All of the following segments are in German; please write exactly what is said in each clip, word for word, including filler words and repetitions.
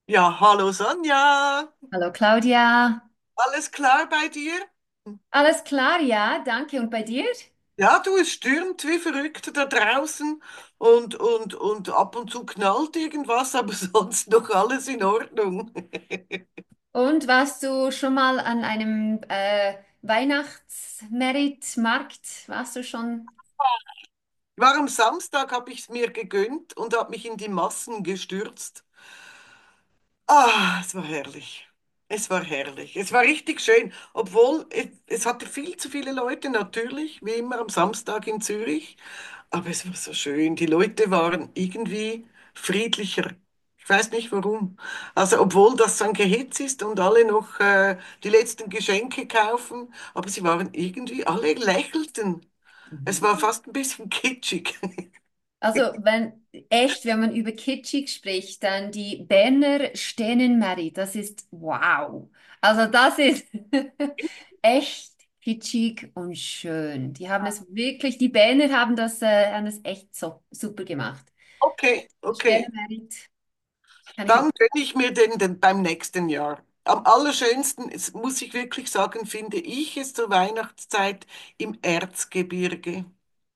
Ja, hallo Sonja. Hallo Claudia. Alles klar bei dir? Alles klar, ja, danke. Und bei dir? Ja, du, es stürmt wie verrückt da draußen und, und, und ab und zu knallt irgendwas, aber sonst noch alles in Ordnung. Und warst du schon mal an einem äh, Weihnachtsmeritmarkt? Warst du schon? War am Samstag, habe ich es mir gegönnt und habe mich in die Massen gestürzt. Ah, es war herrlich. Es war herrlich. Es war richtig schön, obwohl es, es hatte viel zu viele Leute, natürlich, wie immer am Samstag in Zürich. Aber es war so schön. Die Leute waren irgendwie friedlicher. Ich weiß nicht warum. Also, obwohl das so ein Gehitz ist und alle noch äh, die letzten Geschenke kaufen, aber sie waren irgendwie, alle lächelten. Es Mhm. war fast ein bisschen kitschig. Also, wenn echt, wenn man über kitschig spricht, dann die Berner Sternenmerit, das ist wow. Also, das ist echt kitschig und schön. Die haben es wirklich, die Berner haben das, äh, haben das echt so super gemacht. Okay, okay. Sternenmerit kann ich. Dann gönne ich mir den, den beim nächsten Jahr. Am allerschönsten, es muss ich wirklich sagen, finde ich es zur Weihnachtszeit im Erzgebirge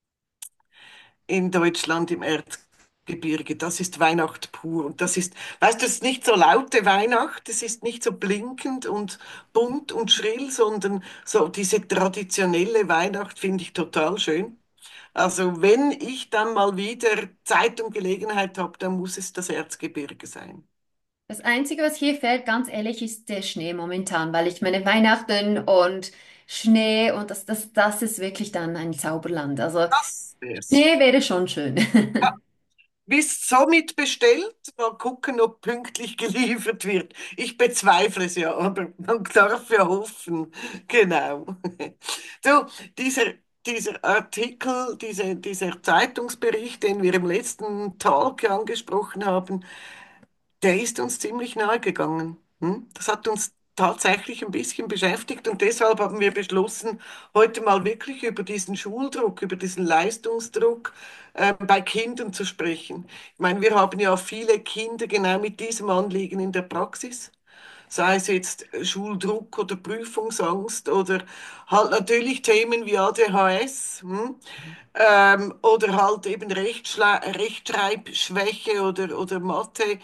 in Deutschland, im Erzgebirge. Das ist Weihnacht pur. Und das ist, weißt du, es ist nicht so laute Weihnacht, es ist nicht so blinkend und bunt und schrill, sondern so diese traditionelle Weihnacht finde ich total schön. Also wenn ich dann mal wieder Zeit und Gelegenheit habe, dann muss es das Erzgebirge sein. Das Einzige, was hier fehlt, ganz ehrlich, ist der Schnee momentan, weil ich meine Weihnachten und Schnee und das, das, das ist wirklich dann ein Zauberland. Also Das wär's. Schnee wäre schon schön. Bist somit bestellt? Mal gucken, ob pünktlich geliefert wird. Ich bezweifle es ja, aber man darf ja hoffen. Genau. So, dieser, dieser Artikel, diese, dieser Zeitungsbericht, den wir im letzten Talk angesprochen haben, der ist uns ziemlich nahe gegangen. Hm? Das hat uns tatsächlich ein bisschen beschäftigt und deshalb haben wir beschlossen, heute mal wirklich über diesen Schuldruck, über diesen Leistungsdruck äh, bei Kindern zu sprechen. Ich meine, wir haben ja viele Kinder genau mit diesem Anliegen in der Praxis. Sei es jetzt Schuldruck oder Prüfungsangst oder halt natürlich Themen wie A D H S, hm? ähm, oder halt eben Rechtschla Rechtschreibschwäche oder, oder Mathe.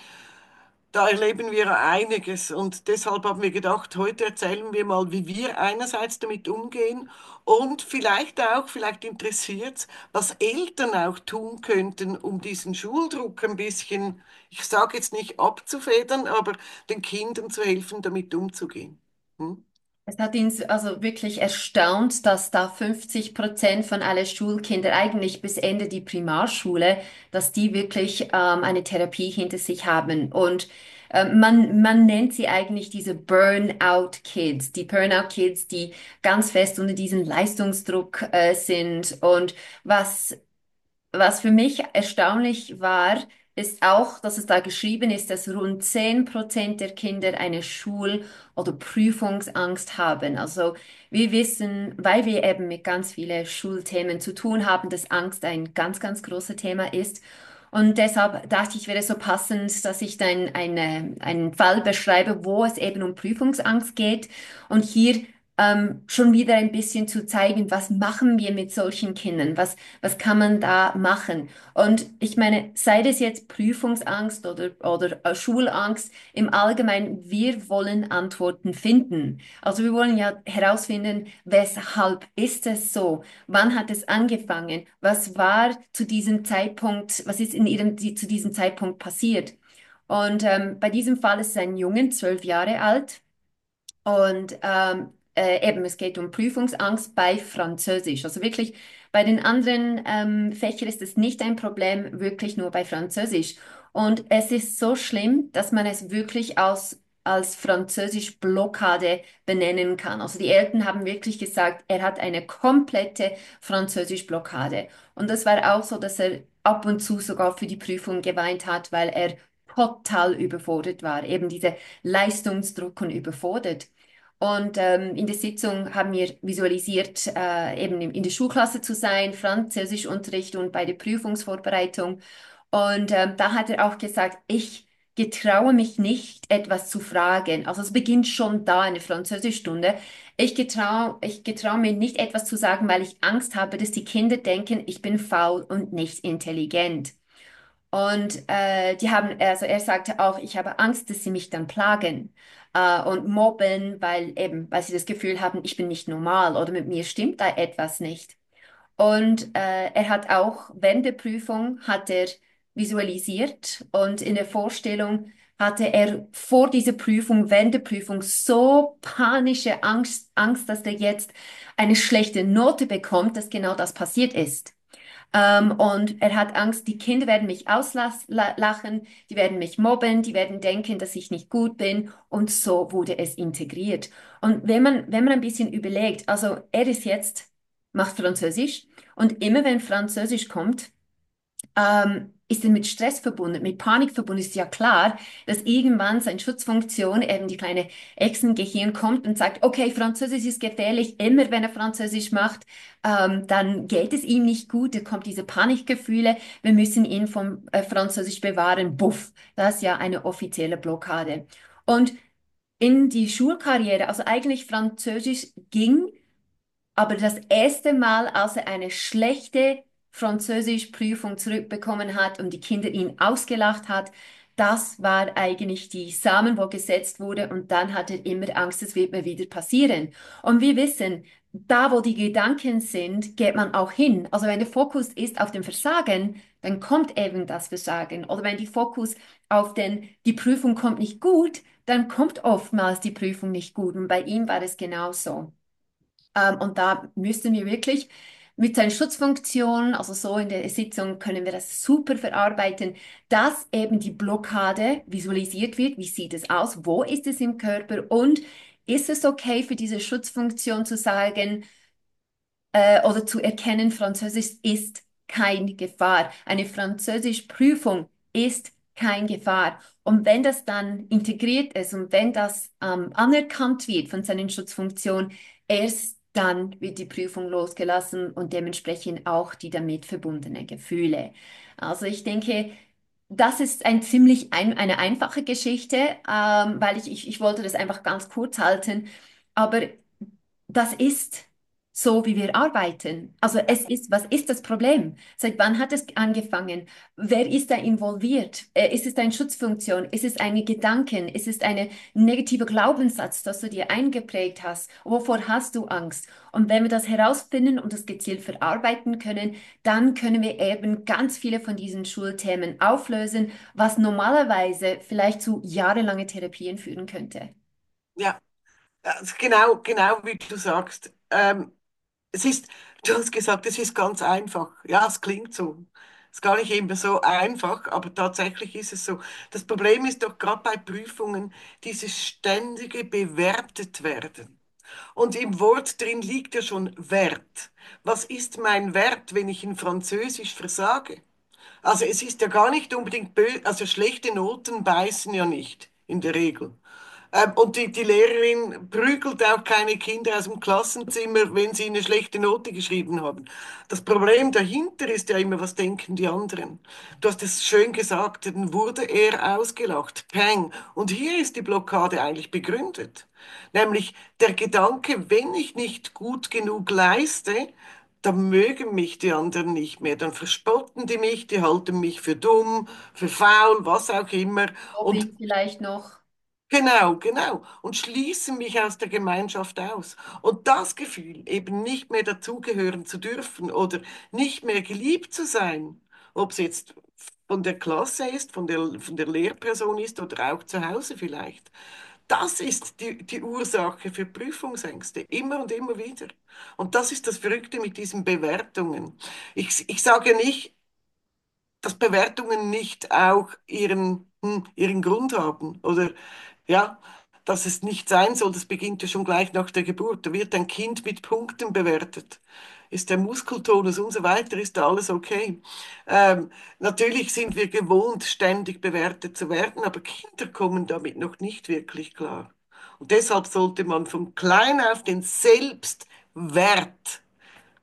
Da erleben wir einiges und deshalb haben wir gedacht, heute erzählen wir mal, wie wir einerseits damit umgehen und vielleicht auch, vielleicht interessiert was Eltern auch tun könnten, um diesen Schuldruck ein bisschen, ich sage jetzt nicht abzufedern, aber den Kindern zu helfen, damit umzugehen. Hm? Es hat ihn also wirklich erstaunt, dass da fünfzig Prozent von allen Schulkinder eigentlich bis Ende die Primarschule, dass die wirklich ähm, eine Therapie hinter sich haben. Und ähm, man, man nennt sie eigentlich diese Burnout-Kids, die Burnout-Kids, die ganz fest unter diesem Leistungsdruck äh, sind. Und was was für mich erstaunlich war, ist auch, dass es da geschrieben ist, dass rund zehn Prozent der Kinder eine Schul- oder Prüfungsangst haben. Also wir wissen, weil wir eben mit ganz vielen Schulthemen zu tun haben, dass Angst ein ganz, ganz großes Thema ist. Und deshalb dachte ich, wäre so passend, dass ich dann eine, einen Fall beschreibe, wo es eben um Prüfungsangst geht. Und hier ähm, schon wieder ein bisschen zu zeigen, was machen wir mit solchen Kindern? Was was kann man da machen? Und ich meine, sei das jetzt Prüfungsangst oder, oder äh, Schulangst, im Allgemeinen, wir wollen Antworten finden. Also wir wollen ja herausfinden, weshalb ist es so? Wann hat es angefangen? Was war zu diesem Zeitpunkt, was ist in ihrem, die, zu diesem Zeitpunkt passiert? Und ähm, bei diesem Fall ist es ein Jungen, zwölf Jahre alt. Und ähm, äh, eben, es geht um Prüfungsangst bei Französisch. Also wirklich, bei den anderen ähm, Fächern ist es nicht ein Problem, wirklich nur bei Französisch. Und es ist so schlimm, dass man es wirklich als, als Französisch-Blockade benennen kann. Also die Eltern haben wirklich gesagt, er hat eine komplette Französisch-Blockade. Und das war auch so, dass er ab und zu sogar für die Prüfung geweint hat, weil er total überfordert war. Eben diese Leistungsdruck und überfordert. Und ähm, in der Sitzung haben wir visualisiert, äh, eben in in der Schulklasse zu sein, Französischunterricht und bei der Prüfungsvorbereitung. Und ähm, da hat er auch gesagt, ich getraue mich nicht, etwas zu fragen. Also es beginnt schon da, eine Französischstunde. Ich getraue, ich getraue mir nicht, etwas zu sagen, weil ich Angst habe, dass die Kinder denken, ich bin faul und nicht intelligent. Und äh, die haben, also er sagte auch, ich habe Angst, dass sie mich dann plagen äh, und mobben, weil eben, weil sie das Gefühl haben, ich bin nicht normal oder mit mir stimmt da etwas nicht. Und äh, er hat auch während der Prüfung hat er visualisiert und in der Vorstellung hatte er vor dieser Prüfung, während der Prüfung so panische Angst, Angst, dass er jetzt eine schlechte Note bekommt, dass genau das passiert ist. Ähm, und er hat Angst, die Kinder werden mich auslachen, die werden mich mobben, die werden denken, dass ich nicht gut bin. Und so wurde es integriert. Und wenn man, wenn man ein bisschen überlegt, also er ist jetzt, macht Französisch und immer wenn Französisch kommt, ähm, ist er mit Stress verbunden, mit Panik verbunden. Ist ja klar, dass irgendwann seine Schutzfunktion, eben die kleine Echsengehirn, kommt und sagt, okay, Französisch ist gefährlich. Immer wenn er Französisch macht, ähm, dann geht es ihm nicht gut. Da kommt diese Panikgefühle. Wir müssen ihn vom äh, Französisch bewahren. Buff, das ist ja eine offizielle Blockade. Und in die Schulkarriere, also eigentlich Französisch ging, aber das erste Mal, als er eine schlechte Französischprüfung zurückbekommen hat und die Kinder ihn ausgelacht hat, das war eigentlich die Samen, wo gesetzt wurde und dann hat er immer Angst, es wird mir wieder passieren. Und wir wissen, da wo die Gedanken sind, geht man auch hin. Also wenn der Fokus ist auf dem Versagen, dann kommt eben das Versagen. Oder wenn die Fokus auf den, die Prüfung kommt nicht gut, dann kommt oftmals die Prüfung nicht gut. Und bei ihm war es genauso. Ähm, und da müssten wir wirklich mit seiner Schutzfunktion, also so in der Sitzung können wir das super verarbeiten, dass eben die Blockade visualisiert wird. Wie sieht es aus? Wo ist es im Körper? Und ist es okay für diese Schutzfunktion zu sagen, äh, oder zu erkennen, Französisch ist kein Gefahr. Eine Französischprüfung ist kein Gefahr. Und wenn das dann integriert ist und wenn das ähm, anerkannt wird von seinen Schutzfunktionen, erst dann wird die Prüfung losgelassen und dementsprechend auch die damit verbundenen Gefühle. Also ich denke, das ist ein ziemlich ein, eine einfache Geschichte, ähm, weil ich, ich, ich wollte das einfach ganz kurz halten. Aber das ist so, wie wir arbeiten. Also es ist, was ist das Problem? Seit wann hat es angefangen? Wer ist da involviert? Äh, Ist es eine Schutzfunktion? Ist es eine Gedanken? Ist es ein negativer Glaubenssatz, das du dir eingeprägt hast? Wovor hast du Angst? Und wenn wir das herausfinden und das gezielt verarbeiten können, dann können wir eben ganz viele von diesen Schulthemen auflösen, was normalerweise vielleicht zu jahrelange Therapien führen könnte. Ja, also genau, genau wie du sagst. Ähm, es ist, du hast gesagt, es ist ganz einfach. Ja, es klingt so. Es ist gar nicht immer so einfach, aber tatsächlich ist es so. Das Problem ist doch gerade bei Prüfungen dieses ständige bewertet werden. Und im Wort drin liegt ja schon Wert. Was ist mein Wert, wenn ich in Französisch versage? Also es ist ja gar nicht unbedingt böse, also schlechte Noten beißen ja nicht in der Regel. Ähm, und die, die Lehrerin prügelt auch keine Kinder aus dem Klassenzimmer, wenn sie eine schlechte Note geschrieben haben. Das Problem dahinter ist ja immer, was denken die anderen? Du hast es schön gesagt, dann wurde er ausgelacht. Peng. Und hier ist die Blockade eigentlich begründet. Nämlich der Gedanke, wenn ich nicht gut genug leiste, dann mögen mich die anderen nicht mehr. Dann verspotten die mich, die halten mich für dumm, für faul, was auch immer. Und Mobbing vielleicht noch. genau, genau. Und schließen mich aus der Gemeinschaft aus. Und das Gefühl, eben nicht mehr dazugehören zu dürfen oder nicht mehr geliebt zu sein, ob es jetzt von der Klasse ist, von der, von der Lehrperson ist oder auch zu Hause vielleicht. Das ist die, die Ursache für Prüfungsängste, immer und immer wieder. Und das ist das Verrückte mit diesen Bewertungen. Ich, ich sage nicht, dass Bewertungen nicht auch ihren, hm, ihren Grund haben oder ja, dass es nicht sein soll, das beginnt ja schon gleich nach der Geburt. Da wird ein Kind mit Punkten bewertet. Ist der Muskeltonus und so weiter, ist da alles okay? Ähm, natürlich sind wir gewohnt, ständig bewertet zu werden, aber Kinder kommen damit noch nicht wirklich klar. Und deshalb sollte man von klein auf den Selbstwert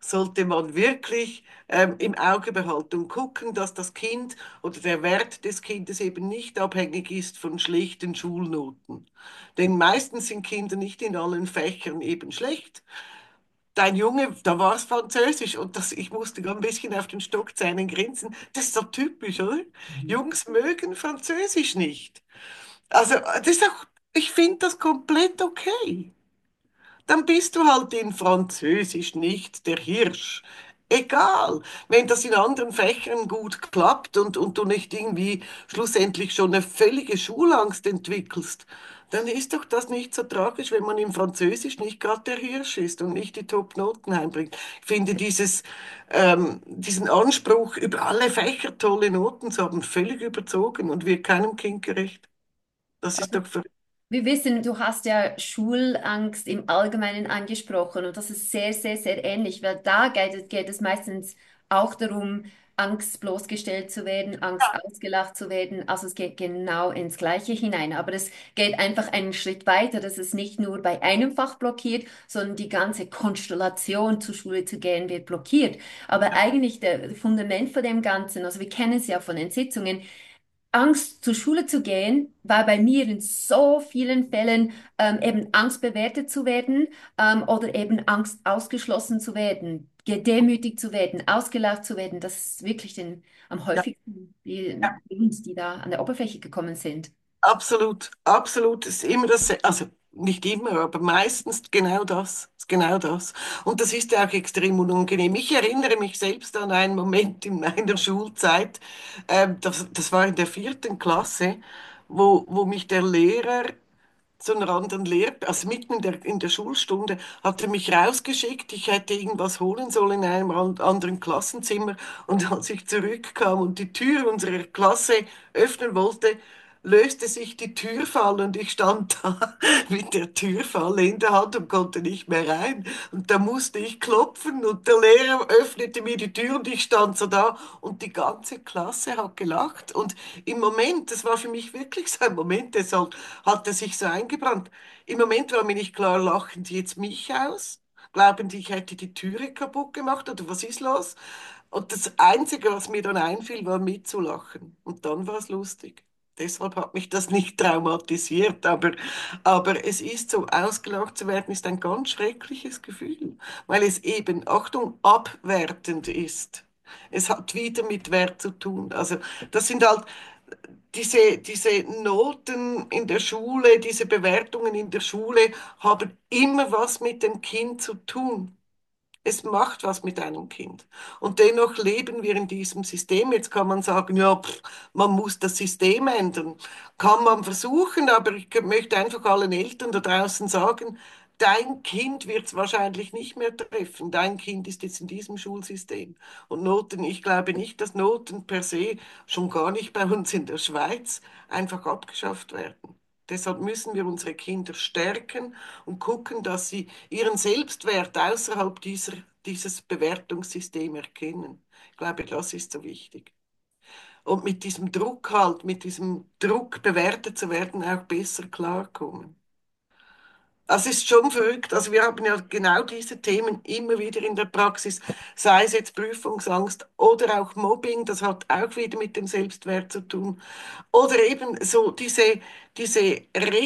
sollte man wirklich ähm, im Auge behalten und gucken, dass das Kind oder der Wert des Kindes eben nicht abhängig ist von schlechten Schulnoten. Denn meistens sind Kinder nicht in allen Fächern eben schlecht. Dein Junge, da war es Französisch und das, ich musste gerade ein bisschen auf den Stockzähnen grinsen. Das ist doch typisch, oder? Jungs mögen Französisch nicht. Also, das ist auch, ich finde das komplett okay. Dann bist du halt in Französisch nicht der Hirsch. Egal, wenn das in anderen Fächern gut klappt und, und du nicht irgendwie schlussendlich schon eine völlige Schulangst entwickelst, dann ist doch das nicht so tragisch, wenn man im Französisch nicht gerade der Hirsch ist und nicht die Top-Noten heimbringt. Ich finde dieses, ähm, diesen Anspruch, über alle Fächer tolle Noten zu haben, völlig überzogen und wird keinem Kind gerecht. Das ist doch verrückt. Wir wissen, du hast ja Schulangst im Allgemeinen angesprochen und das ist sehr, sehr, sehr ähnlich, weil da geht es, geht es meistens auch darum, Angst bloßgestellt zu werden, Angst ausgelacht zu werden. Also es geht genau ins Gleiche hinein. Aber es geht einfach einen Schritt weiter, dass es nicht nur bei einem Fach blockiert, sondern die ganze Konstellation zur Schule zu gehen wird blockiert. Aber eigentlich der Fundament von dem Ganzen, also wir kennen es ja von den Sitzungen, Angst, zur Schule zu gehen, war bei mir in so vielen Fällen ähm, eben Angst, bewertet zu werden ähm, oder eben Angst, ausgeschlossen zu werden, gedemütigt zu werden, ausgelacht zu werden. Das ist wirklich den, am Ja. häufigsten die, die uns, die da an der Oberfläche gekommen sind. Absolut, absolut. Es ist immer das, also nicht immer, aber meistens genau das, ist genau das. Und das ist ja auch extrem unangenehm. Ich erinnere mich selbst an einen Moment in meiner Schulzeit, ähm, das, das war in der vierten Klasse, wo, wo mich der Lehrer zu einer anderen Lehr, also mitten in der, in der Schulstunde, hat er mich rausgeschickt. Ich hätte irgendwas holen sollen in einem an- anderen Klassenzimmer. Und als ich zurückkam und die Tür unserer Klasse öffnen wollte, löste sich die Türfalle und ich stand da mit der Türfalle in der Hand und konnte nicht mehr rein. Und da musste ich klopfen und der Lehrer öffnete mir die Tür und ich stand so da und die ganze Klasse hat gelacht. Und im Moment, das war für mich wirklich so ein Moment, deshalb hat er sich so eingebrannt. Im Moment war mir nicht klar, lachen die jetzt mich aus? Glauben die, ich hätte die Türe kaputt gemacht oder was ist los? Und das Einzige, was mir dann einfiel, war mitzulachen. Und dann war es lustig. Deshalb hat mich das nicht traumatisiert, aber, aber es ist so, ausgelacht zu werden, ist ein ganz schreckliches Gefühl, weil es eben, Achtung, abwertend ist. Es hat wieder mit Wert zu tun. Also das sind halt diese, diese Noten in der Schule, diese Bewertungen in der Schule haben immer was mit dem Kind zu tun. Es macht was mit einem Kind. Und dennoch leben wir in diesem System. Jetzt kann man sagen, ja, pff, man muss das System ändern. Kann man versuchen, aber ich möchte einfach allen Eltern da draußen sagen, dein Kind wird es wahrscheinlich nicht mehr treffen. Dein Kind ist jetzt in diesem Schulsystem. Und Noten, ich glaube nicht, dass Noten per se, schon gar nicht bei uns in der Schweiz, einfach abgeschafft werden. Deshalb müssen wir unsere Kinder stärken und gucken, dass sie ihren Selbstwert außerhalb dieser, dieses Bewertungssystems erkennen. Ich glaube, das ist so wichtig. Und mit diesem Druck halt, mit diesem Druck bewertet zu werden, auch besser klarkommen. Das ist schon verrückt. Also wir haben ja genau diese Themen immer wieder in der Praxis, sei es jetzt Prüfungsangst oder auch Mobbing, das hat auch wieder mit dem Selbstwert zu tun. Oder eben so diese, diese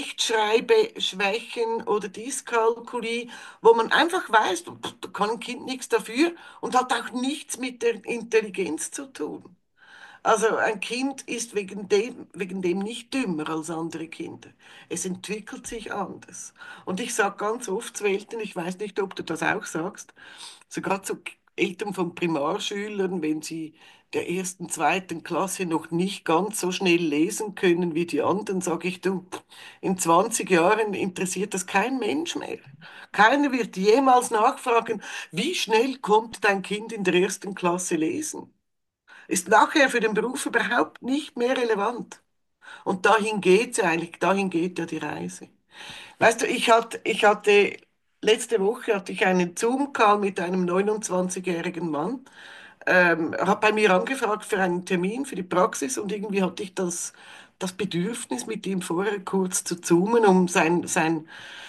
Rechtschreibeschwächen oder Dyskalkulie, wo man einfach weiß, pff, da kann ein Kind nichts dafür und hat auch nichts mit der Intelligenz zu tun. Also ein Kind ist wegen dem, wegen dem nicht dümmer als andere Kinder. Es entwickelt sich anders. Und ich sage ganz oft zu Eltern, ich weiß nicht, ob du das auch sagst, so gerade zu Eltern von Primarschülern, wenn sie der ersten, zweiten Klasse noch nicht ganz so schnell lesen können wie die anderen, sage ich, du, in zwanzig Jahren interessiert das kein Mensch mehr. Keiner wird jemals nachfragen, wie schnell konnte dein Kind in der ersten Klasse lesen? Ist nachher für den Beruf überhaupt nicht mehr relevant. Und dahin geht's ja eigentlich, dahin geht ja die Reise. Weißt du, ich hatte, ich hatte, letzte Woche hatte ich einen Zoom-Call mit einem neunundzwanzigjährigen Mann, ähm, er hat bei mir angefragt für einen Termin für die Praxis und irgendwie hatte ich das, das Bedürfnis, mit ihm vorher kurz zu zoomen, um sein, sein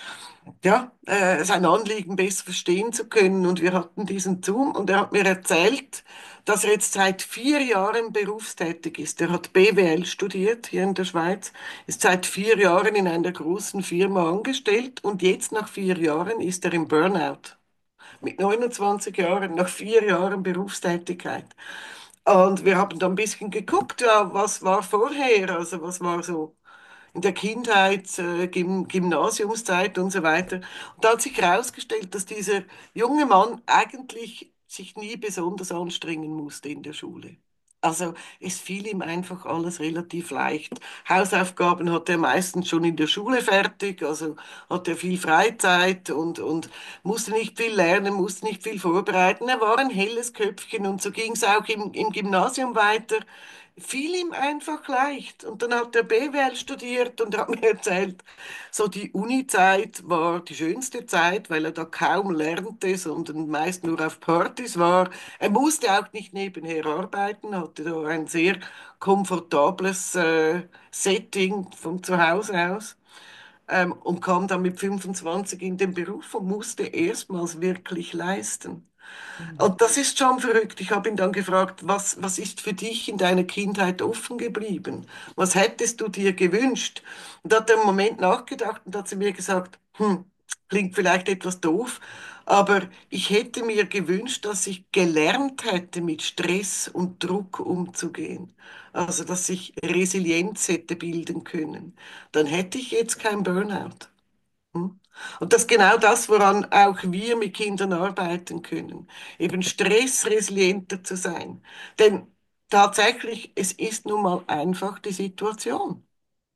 ja, äh, sein Anliegen besser verstehen zu können. Und wir hatten diesen Zoom und er hat mir erzählt, dass er jetzt seit vier Jahren berufstätig ist. Er hat B W L studiert hier in der Schweiz, ist seit vier Jahren in einer großen Firma angestellt und jetzt nach vier Jahren ist er im Burnout. Mit neunundzwanzig Jahren, nach vier Jahren Berufstätigkeit. Und wir haben da ein bisschen geguckt, ja, was war vorher, also was war so in der Kindheit, äh, Gym Gymnasiumszeit und so weiter. Und da hat sich herausgestellt, dass dieser junge Mann eigentlich sich nie besonders anstrengen musste in der Schule. Also es fiel ihm einfach alles relativ leicht. Hausaufgaben hatte er meistens schon in der Schule fertig, also hatte er viel Freizeit und, und musste nicht viel lernen, musste nicht viel vorbereiten. Er war ein helles Köpfchen und so ging es auch im, im Gymnasium weiter. Fiel ihm einfach leicht. Und dann hat er B W L studiert und hat mir erzählt, so die Uni-Zeit war die schönste Zeit, weil er da kaum lernte, sondern meist nur auf Partys war. Er musste auch nicht nebenher arbeiten, hatte da ein sehr komfortables äh, Setting von zu Hause aus ähm, und kam dann mit fünfundzwanzig in den Beruf und musste erstmals wirklich leisten. Mhm. Und das ist schon verrückt. Ich habe ihn dann gefragt, was, was ist für dich in deiner Kindheit offen geblieben? Was hättest du dir gewünscht? Und da hat er einen Moment nachgedacht und hat zu mir gesagt, hm, klingt vielleicht etwas doof, aber ich hätte mir gewünscht, dass ich gelernt hätte, mit Stress und Druck umzugehen. Also, dass ich Resilienz hätte bilden können. Dann hätte ich jetzt kein Burnout. Hm? Und das ist genau das, woran auch wir mit Kindern arbeiten können. Eben stressresilienter zu sein. Denn tatsächlich, es ist nun mal einfach die Situation,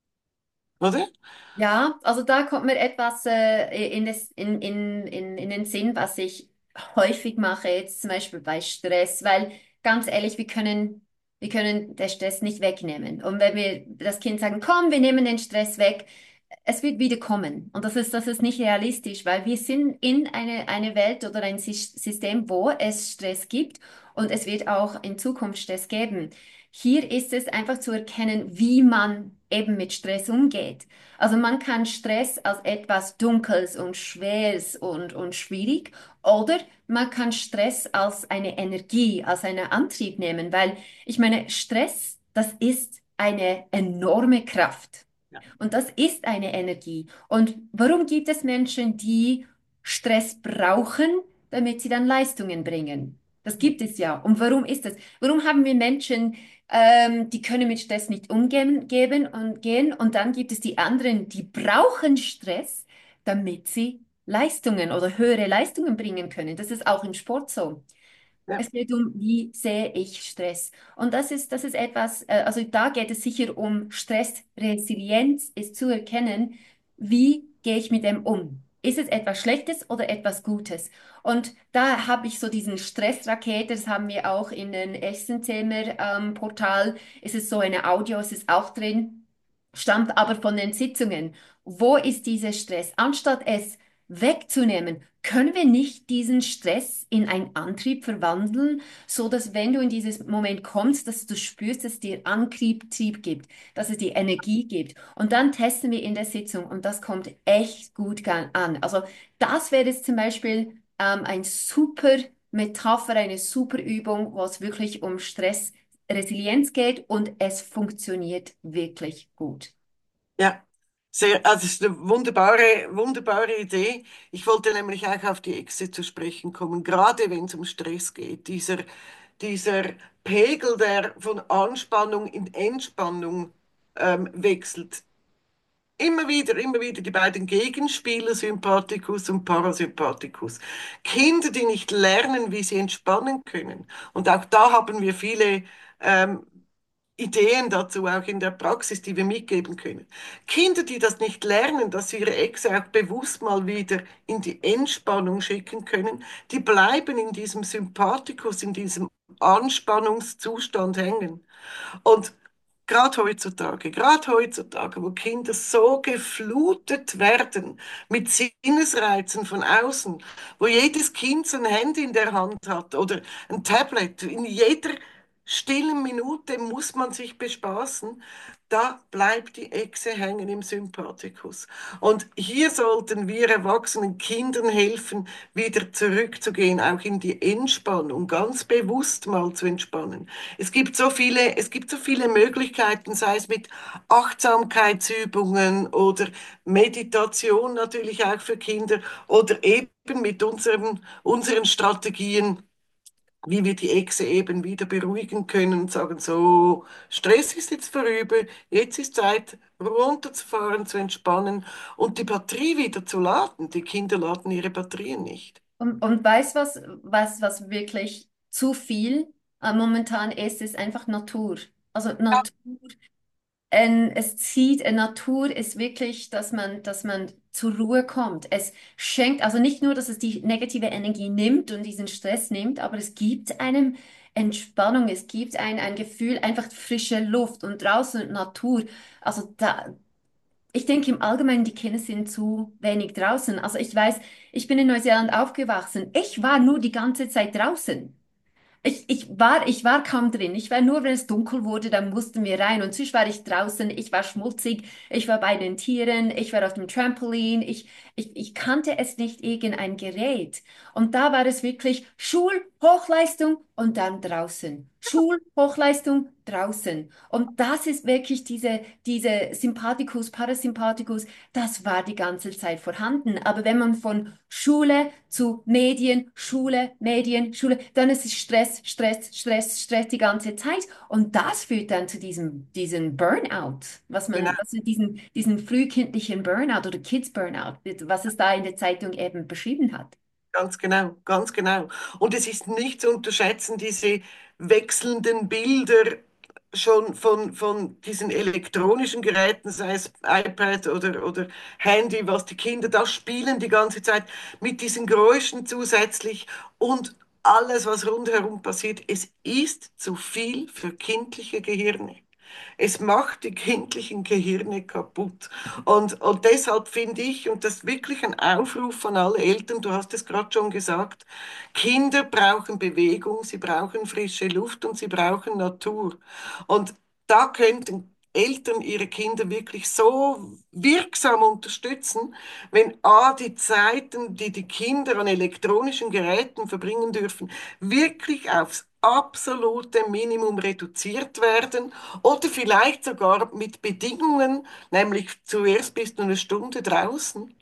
oder? Ja, also da kommt mir etwas äh, in, das, in, in, in, in den Sinn, was ich häufig mache, jetzt zum Beispiel bei Stress, weil ganz ehrlich, wir können, wir können den Stress nicht wegnehmen. Und wenn wir das Kind sagen, komm, wir nehmen den Stress weg, es wird wieder kommen. Und das ist, das ist nicht realistisch, weil wir sind in eine, eine Welt oder ein Sys- System, wo es Stress gibt und es wird auch in Zukunft Stress geben. Hier ist es einfach zu erkennen, wie man eben mit Stress umgeht. Also man kann Stress als etwas Dunkles und Schweres und, und schwierig oder man kann Stress als eine Energie, als einen Antrieb nehmen, weil ich meine, Stress, das ist eine enorme Kraft. Ja. Und das ist eine Energie. Und warum gibt es Menschen, die Stress brauchen, damit sie dann Leistungen bringen? Das gibt es ja. Und warum ist das? Warum haben wir Menschen, ähm, die können mit Stress nicht umgehen geben und gehen? Und dann gibt es die anderen, die brauchen Stress, damit sie Leistungen oder höhere Leistungen bringen können. Das ist auch im Sport so. Ja. Es geht um, wie sehe ich Stress? Und das ist, das ist etwas, äh, also da geht es sicher um Stressresilienz, ist zu erkennen, wie gehe ich mit dem um? Ist es etwas Schlechtes oder etwas Gutes? Und da habe ich so diesen Stressrakete, das haben wir auch in den Esszimmer ähm, Portal, ist es so eine Audio, es ist auch drin, stammt aber von den Sitzungen. Wo ist dieser Stress? Anstatt es wegzunehmen, können wir nicht diesen Stress in einen Antrieb verwandeln, so dass wenn du in dieses Moment kommst, dass du spürst, dass es dir Antrieb Trieb gibt, dass es dir Energie gibt. Und dann testen wir in der Sitzung und das kommt echt gut ga- an. Also das wäre jetzt zum Beispiel ähm, ein super Metapher, eine super Übung, wo es wirklich um Stressresilienz geht und es funktioniert wirklich gut. Ja, sehr, also es ist eine wunderbare, wunderbare Idee. Ich wollte nämlich auch auf die Ängste zu sprechen kommen, gerade wenn es um Stress geht. Dieser, dieser Pegel, der von Anspannung in Entspannung ähm, wechselt. Immer wieder, immer wieder die beiden Gegenspieler, Sympathikus und Parasympathikus. Kinder, die nicht lernen, wie sie entspannen können. Und auch da haben wir viele ähm, Ideen dazu, auch in der Praxis, die wir mitgeben können. Kinder, die das nicht lernen, dass sie ihre Echse auch bewusst mal wieder in die Entspannung schicken können, die bleiben in diesem Sympathikus, in diesem Anspannungszustand hängen. Und gerade heutzutage, gerade heutzutage, wo Kinder so geflutet werden mit Sinnesreizen von außen, wo jedes Kind so ein Handy in der Hand hat oder ein Tablet, in jeder stillen Minute muss man sich bespaßen, da bleibt die Echse hängen im Sympathikus. Und hier sollten wir erwachsenen Kindern helfen, wieder zurückzugehen, auch in die Entspannung, ganz bewusst mal zu entspannen. Es gibt so viele, es gibt so viele Möglichkeiten, sei es mit Achtsamkeitsübungen oder Meditation natürlich auch für Kinder oder eben mit unseren, unseren Strategien, wie wir die Echse eben wieder beruhigen können und sagen, so, Stress ist jetzt vorüber, jetzt ist Zeit, runterzufahren, zu entspannen und die Batterie wieder zu laden. Die Kinder laden ihre Batterien nicht. Und, und weißt was, was, was wirklich zu viel äh, momentan ist, ist einfach Natur. Also Natur. Ähm, es zieht, äh, Natur ist wirklich, dass man, dass man zur Ruhe kommt. Es schenkt, also nicht nur, dass es die negative Energie nimmt und diesen Stress nimmt, aber es gibt einem Entspannung, es gibt ein, ein Gefühl, einfach frische Luft und draußen und Natur. Also da, ich denke im Allgemeinen, die Kinder sind zu wenig draußen. Also ich weiß, ich bin in Neuseeland aufgewachsen. Ich war nur die ganze Zeit draußen. Ich, ich war, ich war kaum drin. Ich war nur, wenn es dunkel wurde, dann mussten wir rein. Und sonst war ich draußen. Ich war schmutzig. Ich war bei den Tieren. Ich war auf dem Trampolin. Ich, ich, ich kannte es nicht, irgendein Gerät. Und da war es wirklich Schul, Hochleistung und dann draußen. Schul, Hochleistung, draußen. Und das ist wirklich diese, diese Sympathikus, Parasympathikus, das war die ganze Zeit vorhanden. Aber wenn man von Schule zu Medien, Schule, Medien, Schule, dann ist es Stress, Stress, Stress, Stress die ganze Zeit. Und das führt dann zu diesem, diesem Burnout, was man, Genau. was diesen, diesen frühkindlichen Burnout oder Kids Burnout, was es da in der Zeitung eben beschrieben hat. Ganz genau, ganz genau. Und es ist nicht zu unterschätzen, diese wechselnden Bilder schon von, von diesen elektronischen Geräten, sei es iPad oder, oder Handy, was die Kinder da spielen die ganze Zeit, mit diesen Geräuschen zusätzlich und alles, was rundherum passiert. Es ist zu viel für kindliche Gehirne. Es macht die kindlichen Gehirne kaputt. Und, und deshalb finde ich, und das ist wirklich ein Aufruf an alle Eltern, du hast es gerade schon gesagt, Kinder brauchen Bewegung, sie brauchen frische Luft und sie brauchen Natur. Und da könnten Eltern ihre Kinder wirklich so wirksam unterstützen, wenn A, die Zeiten, die die Kinder an elektronischen Geräten verbringen dürfen, wirklich aufs absolute Minimum reduziert werden oder vielleicht sogar mit Bedingungen, nämlich zuerst bist du eine Stunde draußen.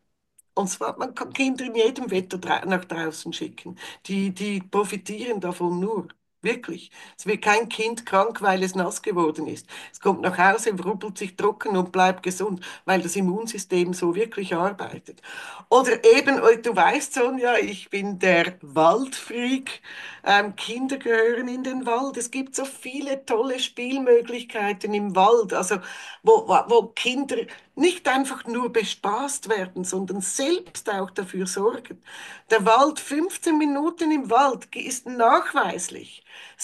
Und zwar, man kann Kinder in jedem Wetter drau- nach draußen schicken. Die, die profitieren davon nur. Wirklich. Es wird kein Kind krank, weil es nass geworden ist. Es kommt nach Hause, rubbelt sich trocken und bleibt gesund, weil das Immunsystem so wirklich arbeitet. Oder eben, äh, du weißt, Sonja, ich bin der Waldfreak. Ähm, Kinder gehören in den Wald. Es gibt so viele tolle Spielmöglichkeiten im Wald. Also wo, wo wo Kinder nicht einfach nur bespaßt werden, sondern selbst auch dafür sorgen. Der Wald, fünfzehn Minuten im Wald ist nachweislich,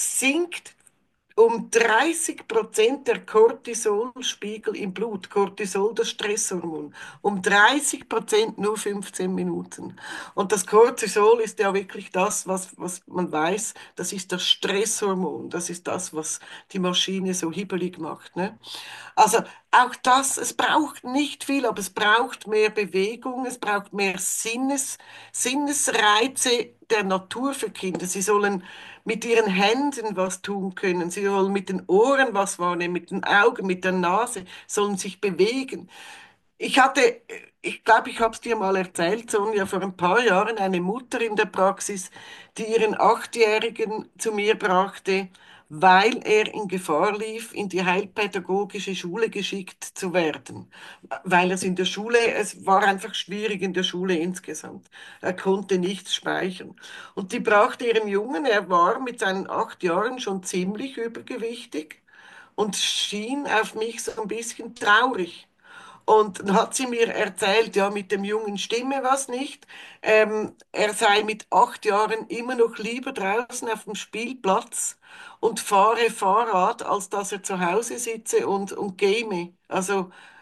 sinkt um dreißig Prozent der Cortisolspiegel im Blut, Cortisol, das Stresshormon, um dreißig Prozent nur fünfzehn Minuten. Und das Cortisol ist ja wirklich das, was, was man weiß, das ist das Stresshormon, das ist das, was die Maschine so hibbelig macht, ne? Also auch das, es braucht nicht viel, aber es braucht mehr Bewegung, es braucht mehr Sinnes, Sinnesreize der Natur für Kinder. Sie sollen mit ihren Händen was tun können, sie sollen mit den Ohren was wahrnehmen, mit den Augen, mit der Nase, sollen sich bewegen. Ich hatte, ich glaube, ich habe es dir mal erzählt, Sonja, vor ein paar Jahren eine Mutter in der Praxis, die ihren Achtjährigen zu mir brachte, weil er in Gefahr lief, in die heilpädagogische Schule geschickt zu werden. Weil es in der Schule, es war einfach schwierig in der Schule insgesamt. Er konnte nichts speichern. Und die brachte ihren Jungen, er war mit seinen acht Jahren schon ziemlich übergewichtig und schien auf mich so ein bisschen traurig. Und dann hat sie mir erzählt, ja, mit dem Jungen stimme was nicht. Ähm, er sei mit acht Jahren immer noch lieber draußen auf dem Spielplatz und fahre Fahrrad, als dass er zu Hause sitze und, und game. Also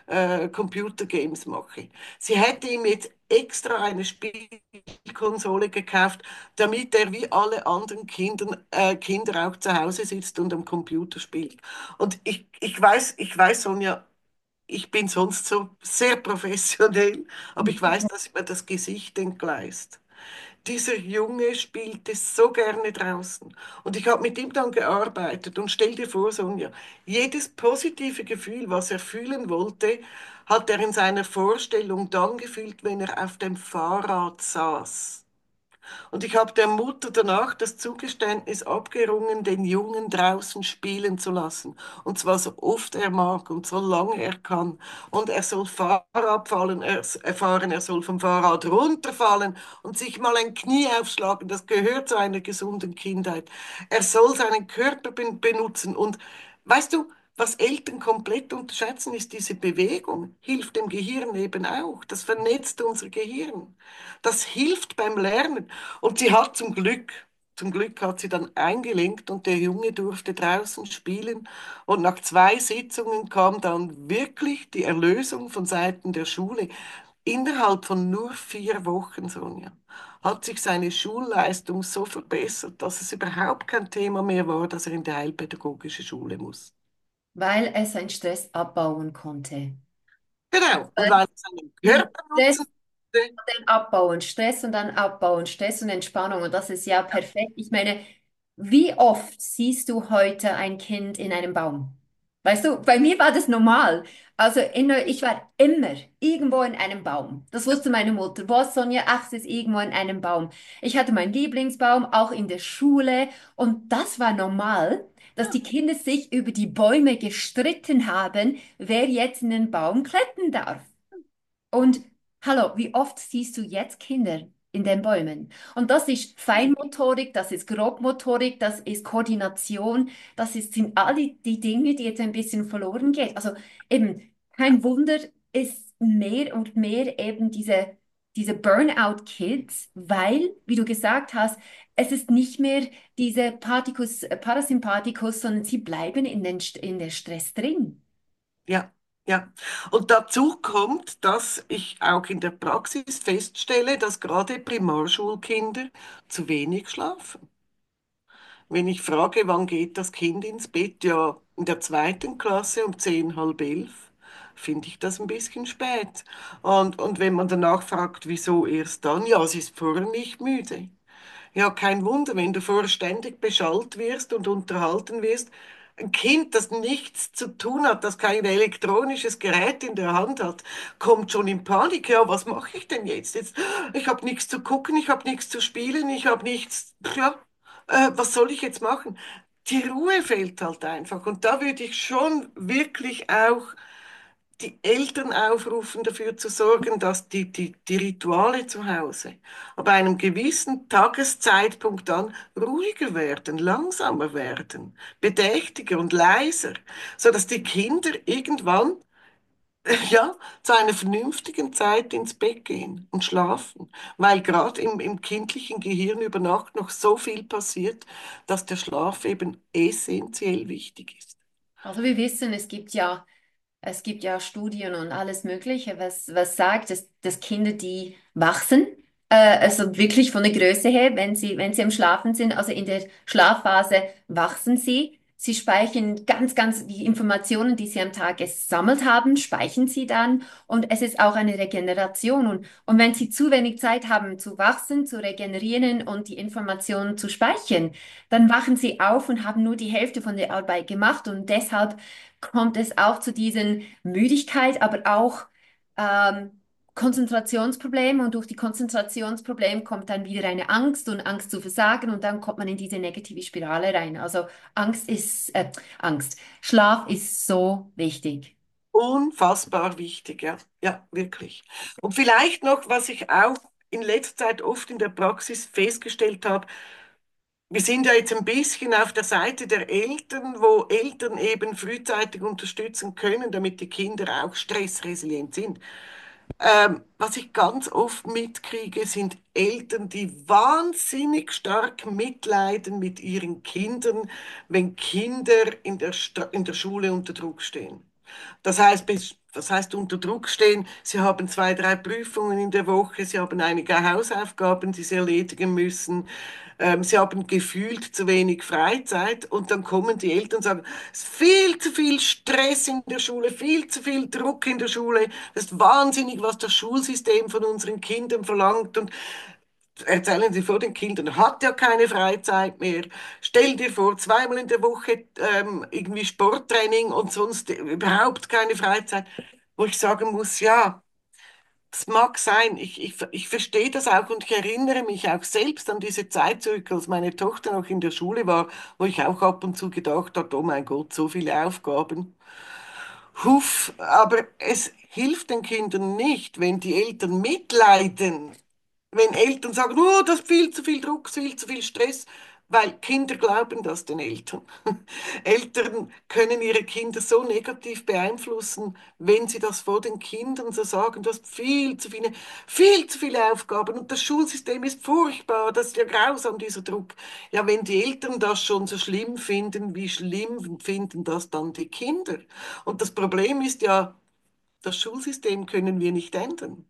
äh, Computergames mache. Sie hätte ihm jetzt extra eine Spielkonsole gekauft, damit er wie alle anderen Kindern, äh, Kinder auch zu Hause sitzt und am Computer spielt. Und ich, ich weiß, ich weiß, Sonja, ich bin sonst so sehr professionell, aber ich weiß, dass mir das Gesicht entgleist. Dieser Junge spielte so gerne draußen. Und ich habe mit ihm dann gearbeitet. Und stell dir vor, Sonja, jedes positive Gefühl, was er fühlen wollte, hat er in seiner Vorstellung dann gefühlt, wenn er auf dem Fahrrad saß. Und ich habe der Mutter danach das Zugeständnis abgerungen, den Jungen draußen spielen zu lassen. Und zwar so oft er mag und so lange er kann. Und er soll Fahrrad fallen, er, äh, fahren, er soll vom Fahrrad runterfallen und sich mal ein Knie aufschlagen. Das gehört zu einer gesunden Kindheit. Er soll seinen Körper ben benutzen. Und weißt du, was Eltern komplett unterschätzen, ist diese Bewegung. Hilft dem Gehirn eben auch. Das vernetzt unser Gehirn. Das hilft beim Lernen. Und sie hat zum Glück, zum Glück hat sie dann eingelenkt und der Junge durfte draußen spielen. Und nach zwei Sitzungen kam dann wirklich die Erlösung von Seiten der Schule. Innerhalb von nur vier Wochen, Sonja, hat sich seine Schulleistung so verbessert, dass es überhaupt kein Thema mehr war, dass er in die heilpädagogische Schule muss. Weil er seinen Stress abbauen konnte. Genau. Und Äh, weil er seinen Diesen Körper nutzen Stress konnte, dann abbauen, Stress und dann abbauen, Stress und Entspannung. Und das ist ja perfekt. Ich meine, wie oft siehst du heute ein Kind in einem Baum? Weißt du, bei mir war das normal. Also in, der- ich war immer irgendwo in einem Baum. Das wusste meine Mutter. Boah, Sonja, ach, es ist irgendwo in einem Baum. Ich hatte meinen Lieblingsbaum, auch in der Schule. Und das war normal, dass die Kinder sich über die Bäume gestritten haben, wer jetzt in den Baum klettern darf. Und hallo, wie oft siehst du jetzt Kinder in den Bäumen? Und das ist Feinmotorik, das ist Grobmotorik, das ist Koordination, das ist, sind all die, die Dinge, die jetzt ein bisschen verloren gehen. Also eben, kein Wunder, ist mehr und mehr eben diese, diese Burnout-Kids, weil, wie du gesagt hast, es ist nicht mehr diese Partikus, äh, Parasympathikus, sondern sie bleiben in den, St- in der Stress drin. ja, ja. Und dazu kommt, dass ich auch in der Praxis feststelle, dass gerade Primarschulkinder zu wenig schlafen. Wenn ich frage, wann geht das Kind ins Bett? Ja, in der zweiten Klasse um zehn, halb elf, finde ich das ein bisschen spät. Und, und wenn man danach fragt, wieso erst dann? Ja, sie ist vorher nicht müde. Ja, kein Wunder, wenn du vorher ständig beschallt wirst und unterhalten wirst. Ein Kind, das nichts zu tun hat, das kein elektronisches Gerät in der Hand hat, kommt schon in Panik. Ja, was mache ich denn jetzt? Jetzt, ich habe nichts zu gucken, ich habe nichts zu spielen, ich habe nichts. Ja, äh, was soll ich jetzt machen? Die Ruhe fehlt halt einfach. Und da würde ich schon wirklich auch die Eltern aufrufen, dafür zu sorgen, dass die, die, die Rituale zu Hause ab einem gewissen Tageszeitpunkt dann ruhiger werden, langsamer werden, bedächtiger und leiser, so dass die Kinder irgendwann ja, zu einer vernünftigen Zeit ins Bett gehen und schlafen, weil gerade im, im kindlichen Gehirn über Nacht noch so viel passiert, dass der Schlaf eben essentiell wichtig ist. Also wir wissen, es gibt ja Es gibt ja Studien und alles Mögliche, was, was sagt, dass, dass Kinder, die wachsen, äh, also wirklich von der Größe her, wenn sie, wenn sie am Schlafen sind, also in der Schlafphase wachsen sie. Sie speichern ganz, ganz die Informationen, die sie am Tag gesammelt haben, speichern sie dann. Und es ist auch eine Regeneration. Und, und wenn sie zu wenig Zeit haben zu wachsen, zu regenerieren und die Informationen zu speichern, dann wachen sie auf und haben nur die Hälfte von der Arbeit gemacht. Und deshalb kommt es auch zu diesen Müdigkeit, aber auch ähm, Konzentrationsproblemen und durch die Konzentrationsprobleme kommt dann wieder eine Angst und Angst zu versagen und dann kommt man in diese negative Spirale rein. Also Angst ist, äh, Angst. Schlaf ist so wichtig. Unfassbar wichtig, ja. Ja, wirklich. Und vielleicht noch, was ich auch in letzter Zeit oft in der Praxis festgestellt habe, wir sind ja jetzt ein bisschen auf der Seite der Eltern, wo Eltern eben frühzeitig unterstützen können, damit die Kinder auch stressresilient sind. Ähm, was ich ganz oft mitkriege, sind Eltern, die wahnsinnig stark mitleiden mit ihren Kindern, wenn Kinder in der, Sta- in der Schule unter Druck stehen. Das heißt, bis, das heißt unter Druck stehen, Sie haben zwei, drei Prüfungen in der Woche, Sie haben einige Hausaufgaben, die Sie erledigen müssen, ähm, Sie haben gefühlt zu wenig Freizeit und dann kommen die Eltern und sagen, es ist viel zu viel Stress in der Schule, viel zu viel Druck in der Schule, das ist wahnsinnig, was das Schulsystem von unseren Kindern verlangt und erzählen Sie vor den Kindern, hat ja keine Freizeit mehr. Stell dir vor, zweimal in der Woche ähm, irgendwie Sporttraining und sonst überhaupt keine Freizeit. Wo ich sagen muss, ja, das mag sein. Ich, ich, ich verstehe das auch und ich erinnere mich auch selbst an diese Zeit zurück, als meine Tochter noch in der Schule war, wo ich auch ab und zu gedacht habe, oh mein Gott, so viele Aufgaben. Huff, aber es hilft den Kindern nicht, wenn die Eltern mitleiden, wenn Eltern sagen, oh, das ist viel zu viel Druck, viel zu viel Stress, weil Kinder glauben das den Eltern. Eltern können ihre Kinder so negativ beeinflussen, wenn sie das vor den Kindern so sagen, du hast viel zu viele, viel zu viele Aufgaben und das Schulsystem ist furchtbar, das ist ja grausam, dieser Druck. Ja, wenn die Eltern das schon so schlimm finden, wie schlimm finden das dann die Kinder? Und das Problem ist ja, das Schulsystem können wir nicht ändern.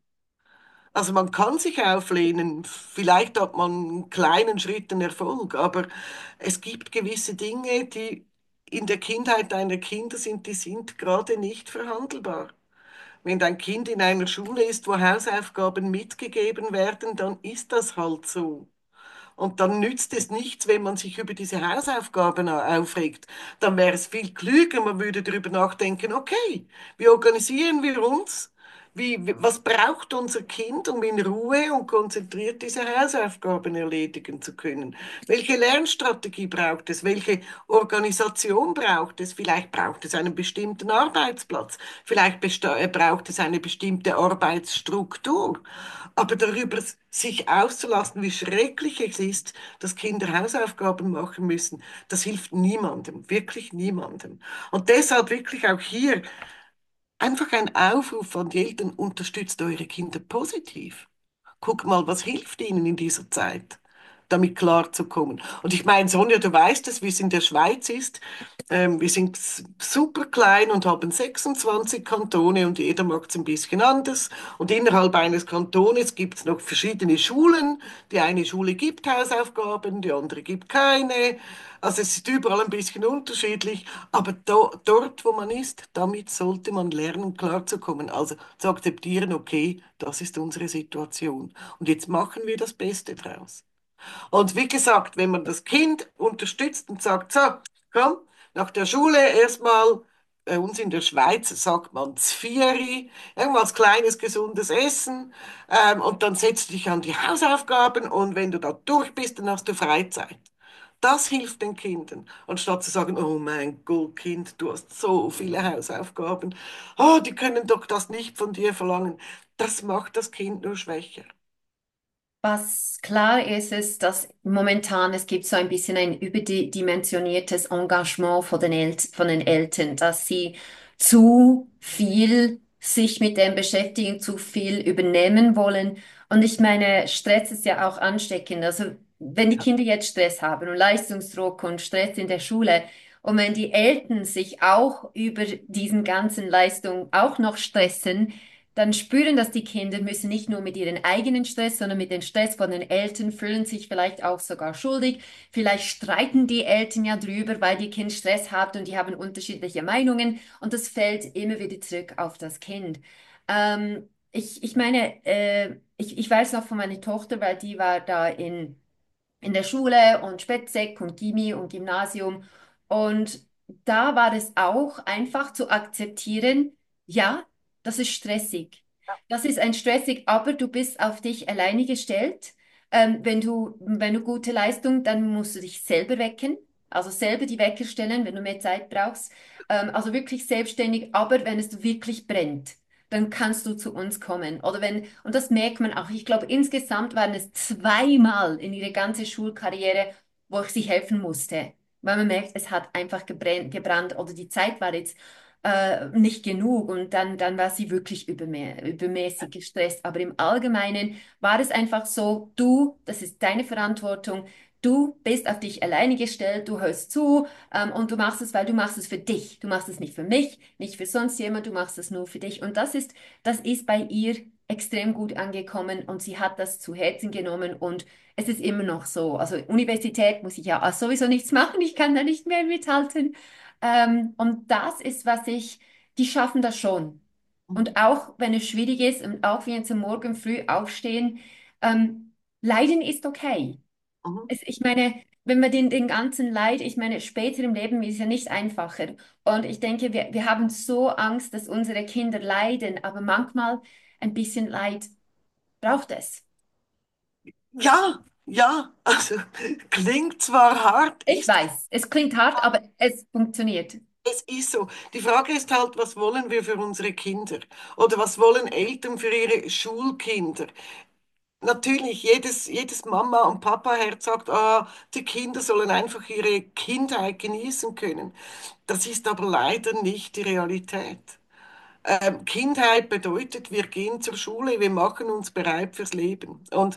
Also man kann sich auflehnen, vielleicht hat man einen kleinen Schritt einen Erfolg, aber es gibt gewisse Dinge, die in der Kindheit deiner Kinder sind, die sind gerade nicht verhandelbar. Wenn dein Kind in einer Schule ist, wo Hausaufgaben mitgegeben werden, dann ist das halt so. Und dann nützt es nichts, wenn man sich über diese Hausaufgaben aufregt. Dann wäre es viel klüger, man würde darüber nachdenken, okay, wie organisieren wir uns? Wie, wie- was braucht unser Kind, um in Ruhe und konzentriert diese Hausaufgaben erledigen zu können? Welche Lernstrategie braucht es? Welche Organisation braucht es? Vielleicht braucht es einen bestimmten Arbeitsplatz. Vielleicht besta- äh, braucht es eine bestimmte Arbeitsstruktur. Aber darüber sich auszulassen, wie schrecklich es ist, dass Kinder Hausaufgaben machen müssen, das hilft niemandem, wirklich niemandem. Und deshalb wirklich auch hier einfach ein Aufruf an die Eltern, unterstützt eure Kinder positiv. Guck mal, was hilft ihnen in dieser Zeit, damit klarzukommen. Und ich meine, Sonja, du weißt es, wie es in der Schweiz ist. Ähm, wir sind s- super klein und haben sechsundzwanzig Kantone und jeder macht es ein bisschen anders. Und innerhalb eines Kantones gibt es noch verschiedene Schulen. Die eine Schule gibt Hausaufgaben, die andere gibt keine. Also es ist überall ein bisschen unterschiedlich. Aber do, dort, wo man ist, damit sollte man lernen, klarzukommen. Also zu akzeptieren, okay, das ist unsere Situation. Und jetzt machen wir das Beste draus. Und wie gesagt, wenn man das Kind unterstützt und sagt, so, komm, nach der Schule erstmal, bei uns in der Schweiz sagt man Zvieri, irgendwas kleines, gesundes Essen, ähm, und dann setzt du dich an die Hausaufgaben und wenn du da durch bist, dann hast du Freizeit. Das hilft den Kindern, anstatt zu sagen, oh mein Gott, Kind, du hast so viele Hausaufgaben. Oh, die können doch das nicht von dir verlangen. Das macht das Kind nur schwächer. Was klar ist, ist, dass momentan es gibt so ein bisschen ein überdimensioniertes Engagement von den El von den Eltern, dass sie zu viel sich mit dem beschäftigen, zu viel übernehmen wollen. Und ich meine, Stress ist ja auch ansteckend. Also wenn die Kinder jetzt Stress haben und Leistungsdruck und Stress in der Schule und wenn die Eltern sich auch über diesen ganzen Leistungen auch noch stressen, dann spüren das die Kinder, müssen nicht nur mit ihren eigenen Stress, sondern mit dem Stress von den Eltern, fühlen sich vielleicht auch sogar schuldig. Vielleicht streiten die Eltern ja drüber, weil die Kind Stress hat und die haben unterschiedliche Meinungen und das fällt immer wieder zurück auf das Kind. Ähm, ich, ich meine, äh, ich, ich weiß noch von meiner Tochter, weil die war da in in der Schule und Spätsek und Gymi und Gymnasium. Und da war es auch einfach zu akzeptieren, ja, das ist stressig. Das ist ein stressig, aber du bist auf dich alleine gestellt. Ähm, wenn du, wenn du gute Leistung, dann musst du dich selber wecken. Also selber die Wecker stellen, wenn du mehr Zeit brauchst. Ähm, also wirklich selbstständig, aber wenn es wirklich brennt, dann kannst du zu uns kommen. Oder wenn, und das merkt man auch, ich glaube, insgesamt waren es zweimal in ihrer ganzen Schulkarriere, wo ich sie helfen musste. Weil man merkt, es hat einfach gebrannt, gebrannt oder die Zeit war jetzt äh, nicht genug und dann, dann war sie wirklich übermä übermäßig gestresst. Aber im Allgemeinen war es einfach so, du, das ist deine Verantwortung, Du bist auf dich alleine gestellt, du hörst zu, ähm, und du machst es, weil du machst es für dich. Du machst es nicht für mich, nicht für sonst jemand, du machst es nur für dich. Und das ist, das ist bei ihr extrem gut angekommen und sie hat das zu Herzen genommen und es ist immer noch so. Also Universität muss ich ja sowieso nichts machen, ich kann da nicht mehr mithalten. Ähm, und das ist, was ich, die schaffen das schon. Mhm. Und auch wenn es schwierig ist und auch wenn sie morgen früh aufstehen, ähm, Leiden ist okay. Mhm. Es, ich meine, wenn wir den, den ganzen Leid, ich meine, später im Leben ist ja nicht einfacher. Und ich denke, wir, wir haben so Angst, dass unsere Kinder leiden, aber manchmal ein bisschen Leid braucht es. Ja, ja, also klingt zwar hart, Ich ist weiß, es klingt hart, aber es funktioniert. es ist so. Die Frage ist halt, was wollen wir für unsere Kinder? Oder was wollen Eltern für ihre Schulkinder? Natürlich, jedes, jedes Mama- und Papa-Herz sagt, ah, die Kinder sollen einfach ihre Kindheit genießen können. Das ist aber leider nicht die Realität. Ähm, Kindheit bedeutet, wir gehen zur Schule, wir machen uns bereit fürs Leben. Und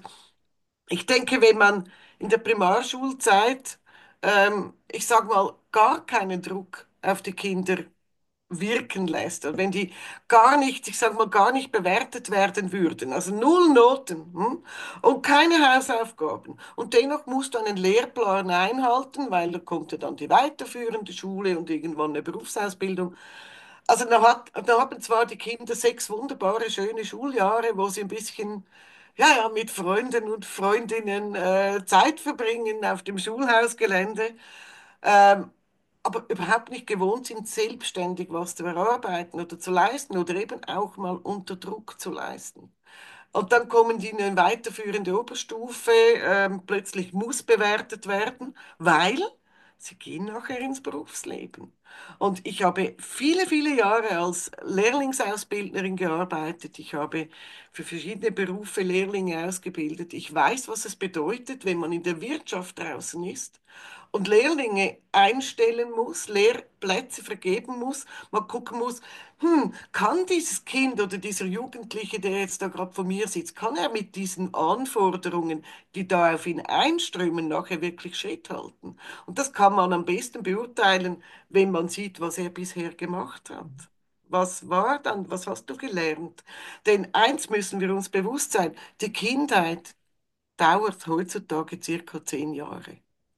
ich denke, wenn man in der Primarschulzeit, ähm, ich sag mal, gar keinen Druck auf die Kinder wirken lässt. Und wenn die gar nicht, ich sag mal, gar nicht bewertet werden würden, also null Noten, hm, und keine Hausaufgaben. Und dennoch musst du einen Lehrplan einhalten, weil da kommt ja dann die weiterführende Schule und irgendwann eine Berufsausbildung. Also da hat, da haben zwar die Kinder sechs wunderbare, schöne Schuljahre, wo sie ein bisschen, ja, ja, mit Freunden und Freundinnen äh, Zeit verbringen auf dem Schulhausgelände, ähm, aber überhaupt nicht gewohnt sind, selbstständig was zu erarbeiten oder zu leisten oder eben auch mal unter Druck zu leisten. Und dann kommen die in eine weiterführende Oberstufe, ähm, plötzlich muss bewertet werden, weil sie gehen nachher ins Berufsleben. Und ich habe viele, viele Jahre als Lehrlingsausbildnerin gearbeitet. Ich habe für verschiedene Berufe Lehrlinge ausgebildet. Ich weiß, was es bedeutet, wenn man in der Wirtschaft draußen ist und Lehrlinge einstellen muss, Lehrplätze vergeben muss, mal gucken muss, hm, kann dieses Kind oder dieser Jugendliche, der jetzt da gerade vor mir sitzt, kann er mit diesen Anforderungen, die da auf ihn einströmen, nachher wirklich Schritt halten? Und das kann man am besten beurteilen, wenn man sieht, was er bisher gemacht hat. Was war dann? Was hast du gelernt? Denn eins müssen wir uns bewusst sein, die Kindheit dauert heutzutage circa zehn Jahre.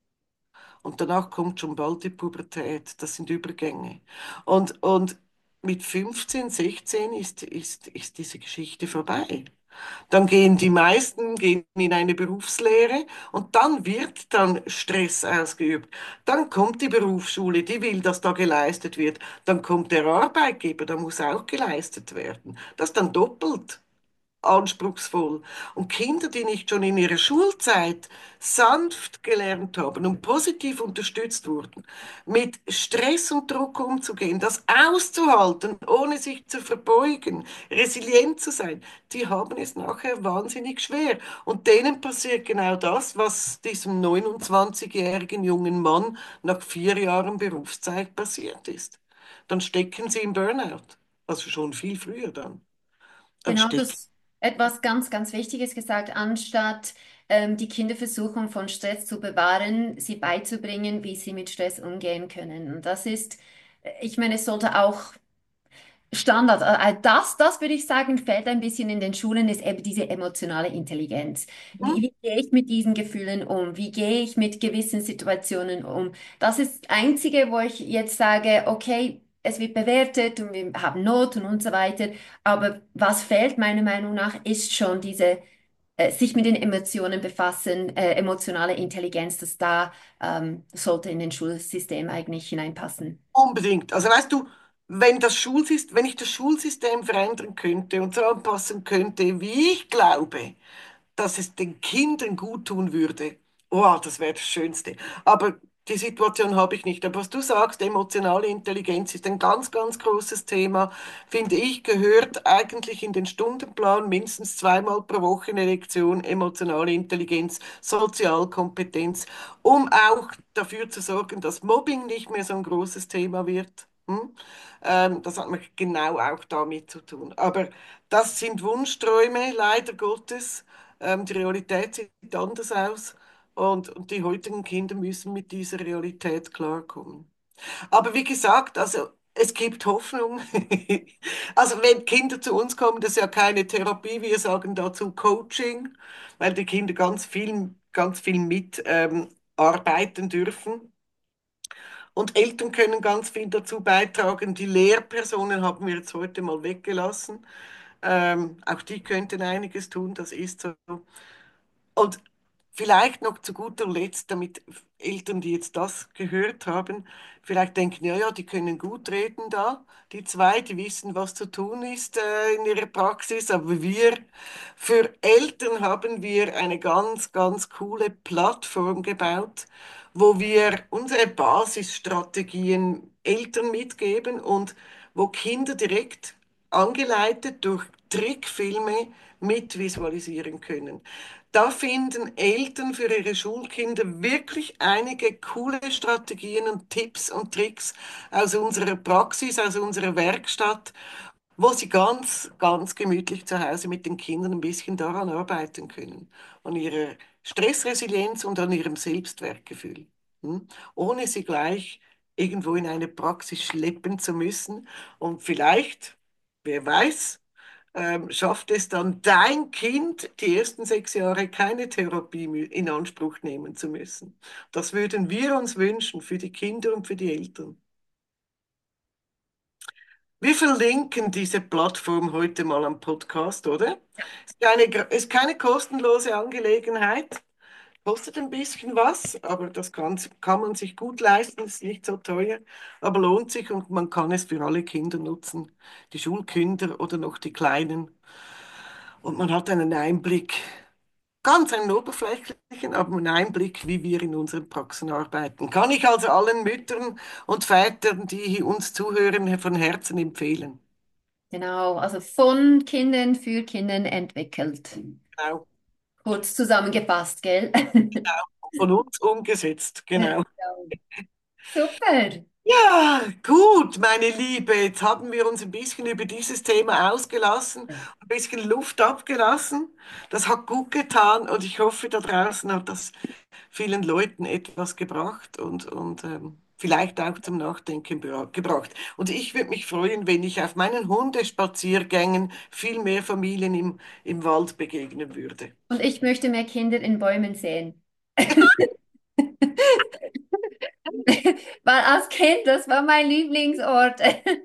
Und danach kommt schon bald die Pubertät. Das sind Übergänge. Und, und mit fünfzehn, sechzehn ist, ist, ist diese Geschichte vorbei. Dann gehen die meisten gehen in eine Berufslehre und dann wird dann Stress ausgeübt. Dann kommt die Berufsschule, die will, dass da geleistet wird. Dann kommt der Arbeitgeber, da muss auch geleistet werden. Das ist dann doppelt anspruchsvoll. Und Kinder, die nicht schon in ihrer Schulzeit sanft gelernt haben und positiv unterstützt wurden, mit Stress und Druck umzugehen, das auszuhalten, ohne sich zu verbeugen, resilient zu sein, die haben es nachher wahnsinnig schwer. Und denen passiert genau das, was diesem neunundzwanzigjährigen jungen Mann nach vier Jahren Berufszeit passiert ist. Dann stecken sie im Burnout. Also schon viel früher dann. Dann Genau, stecken das etwas ganz, ganz Wichtiges gesagt, anstatt ähm, die Kinder versuchen, von Stress zu bewahren, sie beizubringen, wie sie mit Stress umgehen können. Und das ist, äh, ich meine, es sollte auch Standard. Äh, äh, Das, das würde ich sagen, fällt ein bisschen in den Schulen, ist eben diese emotionale Intelligenz. Wie, wie gehe ich mit diesen Gefühlen um? Wie gehe ich mit gewissen Situationen um? Das ist das Einzige, wo ich jetzt sage, okay, es wird bewertet und wir haben Noten und so weiter. Aber was fehlt meiner Meinung nach, ist schon diese, äh, sich mit den Emotionen befassen, äh, emotionale Intelligenz, das da ähm, sollte in den Schulsystem eigentlich hineinpassen. unbedingt. Also weißt du, wenn das Schulsystem, wenn ich das Schulsystem verändern könnte und so anpassen könnte, wie ich glaube, dass es den Kindern gut tun würde. Oh, das wäre das Schönste. Aber die Situation habe ich nicht. Aber was du sagst, emotionale Intelligenz ist ein ganz, ganz großes Thema, finde ich, gehört eigentlich in den Stundenplan mindestens zweimal pro Woche eine Lektion emotionale Intelligenz, Sozialkompetenz, um auch dafür zu sorgen, dass Mobbing nicht mehr so ein großes Thema wird. Hm? Ähm, das hat mir genau auch damit zu tun. Aber das sind Wunschträume, leider Gottes. Ähm, die Realität sieht anders aus. Und, und die heutigen Kinder müssen mit dieser Realität klarkommen. Aber wie gesagt, also es gibt Hoffnung. Also wenn Kinder zu uns kommen, das ist ja keine Therapie, wir sagen dazu Coaching, weil die Kinder ganz viel, ganz viel mit ähm, arbeiten dürfen. Und Eltern können ganz viel dazu beitragen. Die Lehrpersonen haben wir jetzt heute mal weggelassen. Ähm, auch die könnten einiges tun, das ist so. Und vielleicht noch zu guter Letzt, damit Eltern, die jetzt das gehört haben, vielleicht denken, ja, ja, die können gut reden da, die zwei, die wissen, was zu tun ist äh, in ihrer Praxis, aber wir, für Eltern haben wir eine ganz, ganz coole Plattform gebaut, wo wir unsere Basisstrategien Eltern mitgeben und wo Kinder direkt angeleitet durch Trickfilme mit visualisieren können. Da finden Eltern für ihre Schulkinder wirklich einige coole Strategien und Tipps und Tricks aus unserer Praxis, aus unserer Werkstatt, wo sie ganz, ganz gemütlich zu Hause mit den Kindern ein bisschen daran arbeiten können, an ihrer Stressresilienz und an ihrem Selbstwertgefühl, hm? Ohne sie gleich irgendwo in eine Praxis schleppen zu müssen und vielleicht, wer weiß, ähm, schafft es dann dein Kind, die ersten sechs Jahre keine Therapie mü- in Anspruch nehmen zu müssen. Das würden wir uns wünschen für die Kinder und für die Eltern. Wir verlinken diese Plattform heute mal am Podcast, oder? Ist keine, gra- ist keine kostenlose Angelegenheit. Kostet ein bisschen was, aber das kann, kann man sich gut leisten, ist nicht so teuer, aber lohnt sich und man kann es für alle Kinder nutzen, die Schulkinder oder noch die Kleinen. Und man hat einen Einblick, ganz einen oberflächlichen, aber einen Einblick, wie wir in unseren Praxen arbeiten. Kann ich also allen Müttern und Vätern, die uns zuhören, von Herzen empfehlen. Genau, also von Kindern für Kindern entwickelt. Genau. Kurz zusammengefasst, gell? Von uns umgesetzt, genau. Ja. Super. Ja, gut, meine Liebe, jetzt haben wir uns ein bisschen über dieses Thema ausgelassen, ein bisschen Luft abgelassen. Das hat gut getan und ich hoffe, da draußen hat das vielen Leuten etwas gebracht und, und ähm, vielleicht auch zum Nachdenken bra- gebracht. Und ich würde mich freuen, wenn ich auf meinen Hundespaziergängen viel mehr Familien im, im Wald begegnen würde. Und ich möchte mehr Kinder in Bäumen sehen. Weil als Kind, das war mein Lieblingsort.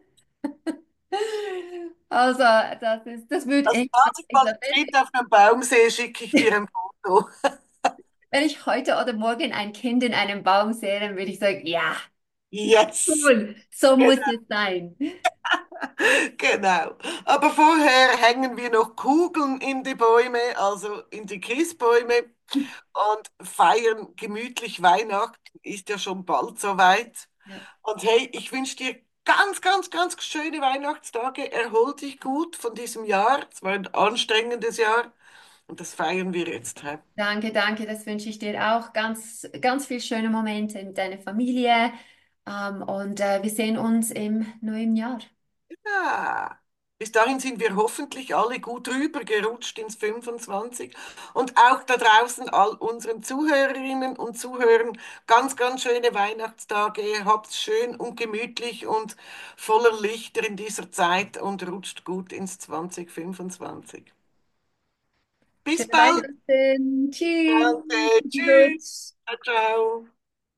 Also, das ist, das würde Das ich nächste sagen. Mal So, zu Wenn dritt auf einem Baum sehe, schicke ich dir ein Foto. wenn ich heute oder morgen ein Kind in einem Baum sehe, dann würde ich sagen, ja, Yes! cool, so muss es sein. Genau. Aber vorher hängen wir noch Kugeln in die Bäume, also in die Christbäume und feiern gemütlich Weihnachten. Ist ja schon bald soweit. Ja. Und hey, ich wünsche dir ganz, ganz, ganz schöne Weihnachtstage. Erhol dich gut von diesem Jahr. Es war ein anstrengendes Jahr und das feiern wir jetzt. Hä? Danke, danke, das wünsche ich dir auch. Ganz, ganz viele schöne Momente mit deiner Familie. Ähm, und äh, wir sehen uns im neuen Jahr. Ja. Bis dahin sind wir hoffentlich alle gut rübergerutscht ins fünfundzwanzig. Und auch da draußen all unseren Zuhörerinnen und Zuhörern ganz, ganz schöne Weihnachtstage. Habt's schön und gemütlich und voller Lichter in dieser Zeit und rutscht gut ins zwanzig fünfundzwanzig. Bis Schöne bald. Weihnachten. Tschüss. Danke. Tschüss. Gut. Ciao, ciao.